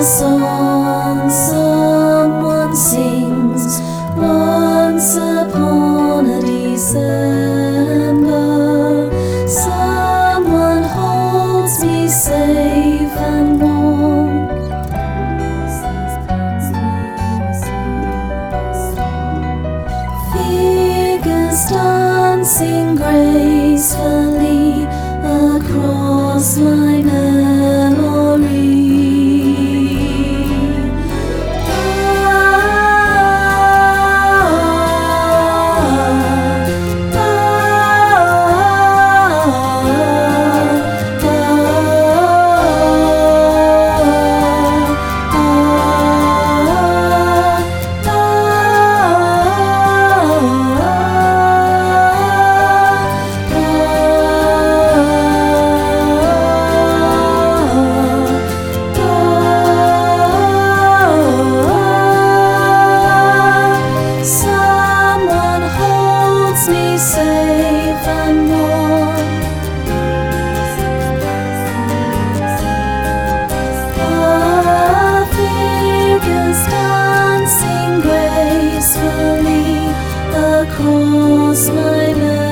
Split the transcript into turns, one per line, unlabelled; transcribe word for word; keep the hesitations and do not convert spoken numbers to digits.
song someone sings once upon a December. Someone holds me safe and warm. Figures dancing gracefully across my memory. Safe and warm. Our figures dancing gracefully across my memory.